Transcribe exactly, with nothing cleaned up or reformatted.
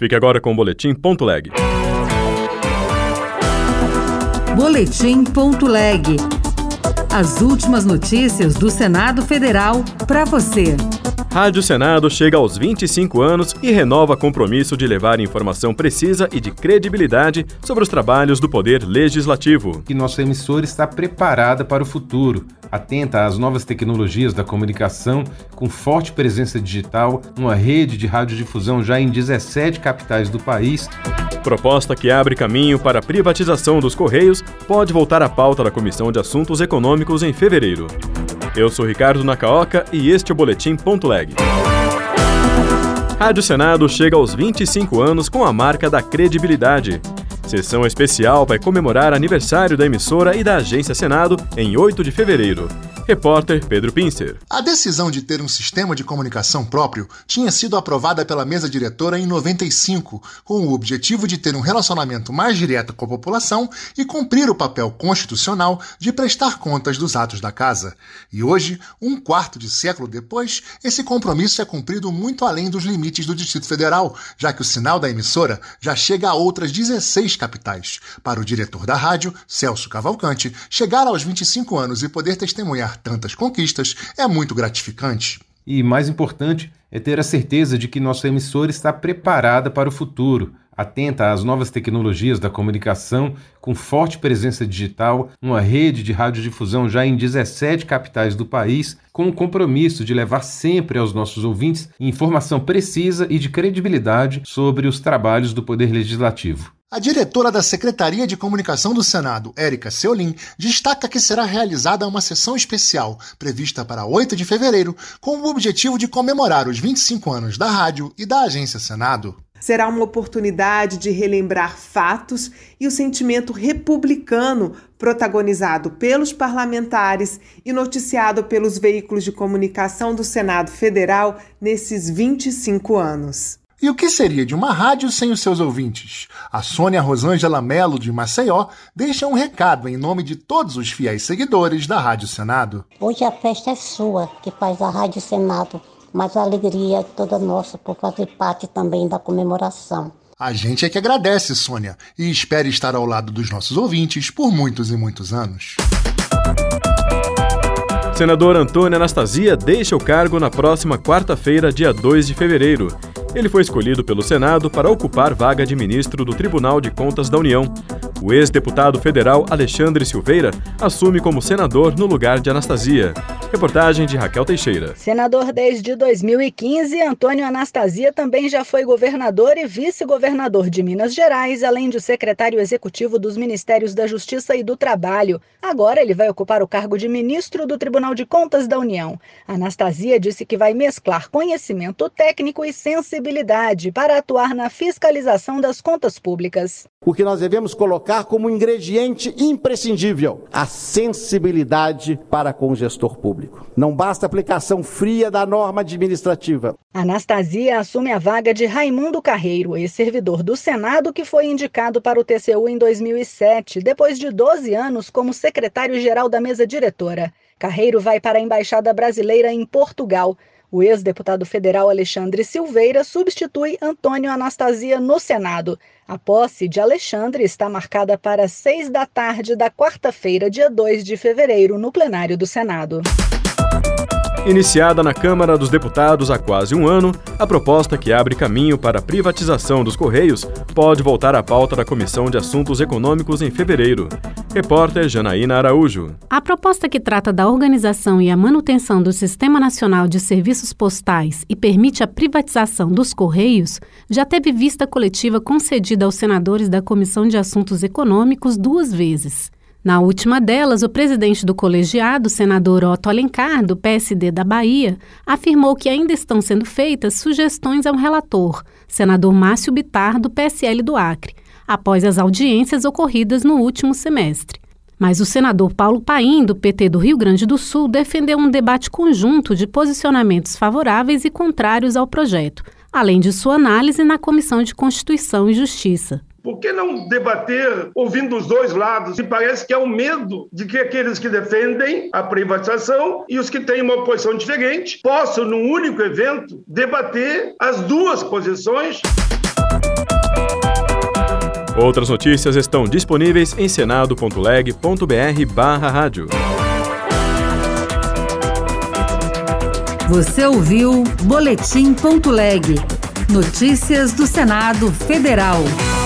Fique agora com o Boletim Ponto Leg. Boletim Ponto Leg. As últimas notícias do Senado Federal para você. Rádio Senado chega aos vinte e cinco anos e renova compromisso de levar informação precisa e de credibilidade sobre os trabalhos do Poder Legislativo. E nossa emissora está preparada para o futuro, atenta às novas tecnologias da comunicação, com forte presença digital, uma rede de radiodifusão já em dezessete capitais do país. Proposta que abre caminho para a privatização dos Correios pode voltar à pauta da Comissão de Assuntos Econômicos em fevereiro. Eu sou Ricardo Nacaoca e este é o Boletim Ponto Leg. Rádio Senado chega aos vinte e cinco anos com a marca da credibilidade. Sessão especial vai comemorar aniversário da emissora e da Agência Senado em oito de fevereiro. Repórter Pedro Pincer. A decisão de ter um sistema de comunicação próprio tinha sido aprovada pela mesa diretora em noventa e cinco, com o objetivo de ter um relacionamento mais direto com a população e cumprir o papel constitucional de prestar contas dos atos da casa. E hoje, um quarto de século depois, esse compromisso é cumprido muito além dos limites do Distrito Federal, já que o sinal da emissora já chega a outras dezesseis capitais. Para o diretor da rádio, Celso Cavalcante, chegar aos vinte e cinco anos e poder testemunhar tantas conquistas é muito gratificante. E mais importante é ter a certeza de que nossa emissora está preparada para o futuro, atenta às novas tecnologias da comunicação, com forte presença digital, uma rede de radiodifusão já em dezessete capitais do país, com o compromisso de levar sempre aos nossos ouvintes informação precisa e de credibilidade sobre os trabalhos do Poder Legislativo. A diretora da Secretaria de Comunicação do Senado, Érica Seolim, destaca que será realizada uma sessão especial, prevista para oito de fevereiro, com o objetivo de comemorar os vinte e cinco anos da rádio e da Agência Senado. Será uma oportunidade de relembrar fatos e o sentimento republicano protagonizado pelos parlamentares e noticiado pelos veículos de comunicação do Senado Federal nesses vinte e cinco anos. E o que seria de uma rádio sem os seus ouvintes? A Sônia Rosângela Melo, de Maceió, deixa um recado em nome de todos os fiéis seguidores da Rádio Senado. Hoje a festa é sua, que faz a Rádio Senado, mas a alegria é toda nossa por fazer parte também da comemoração. A gente é que agradece, Sônia, e espera estar ao lado dos nossos ouvintes por muitos e muitos anos. Senador Antônio Anastasia deixa o cargo na próxima quarta-feira, dia dois de fevereiro. Ele foi escolhido pelo Senado para ocupar vaga de ministro do Tribunal de Contas da União. O ex-deputado federal Alexandre Silveira assume como senador no lugar de Anastasia. Reportagem de Raquel Teixeira. Senador desde dois mil e quinze, Antônio Anastasia também já foi governador e vice-governador de Minas Gerais, além de secretário executivo dos Ministérios da Justiça e do Trabalho. Agora ele vai ocupar o cargo de ministro do Tribunal de Contas da União. Anastasia disse que vai mesclar conhecimento técnico e sensibilidade para atuar na fiscalização das contas públicas. O que nós devemos colocar como ingrediente imprescindível, a sensibilidade para com o gestor público. Não basta a aplicação fria da norma administrativa. Anastasia assume a vaga de Raimundo Carreiro, ex-servidor do Senado que foi indicado para o T C U em dois mil e sete, depois de doze anos como secretário-geral da mesa diretora. Carreiro vai para a Embaixada Brasileira em Portugal. O ex-deputado federal Alexandre Silveira substitui Antônio Anastasia no Senado. A posse de Alexandre está marcada para seis da tarde da quarta-feira, dia dois de fevereiro, no plenário do Senado. Iniciada na Câmara dos Deputados há quase um ano, a proposta que abre caminho para a privatização dos Correios pode voltar à pauta da Comissão de Assuntos Econômicos em fevereiro. Repórter Janaína Araújo. A proposta que trata da organização e a manutenção do Sistema Nacional de Serviços Postais e permite a privatização dos Correios já teve vista coletiva concedida aos senadores da Comissão de Assuntos Econômicos duas vezes. Na última delas, o presidente do colegiado, senador Otto Alencar, do P S D da Bahia, afirmou que ainda estão sendo feitas sugestões ao relator, senador Márcio Bittar, do P S L do Acre, após as audiências ocorridas no último semestre. Mas o senador Paulo Paim, do P T do Rio Grande do Sul, defendeu um debate conjunto de posicionamentos favoráveis e contrários ao projeto, além de sua análise na Comissão de Constituição e Justiça. Por que não debater ouvindo os dois lados? E parece que é o medo de que aqueles que defendem a privatização e os que têm uma posição diferente possam, num único evento, debater as duas posições. Outras notícias estão disponíveis em senado ponto leg ponto br barra rádio. Você ouviu Boletim ponto leg. Notícias do Senado Federal.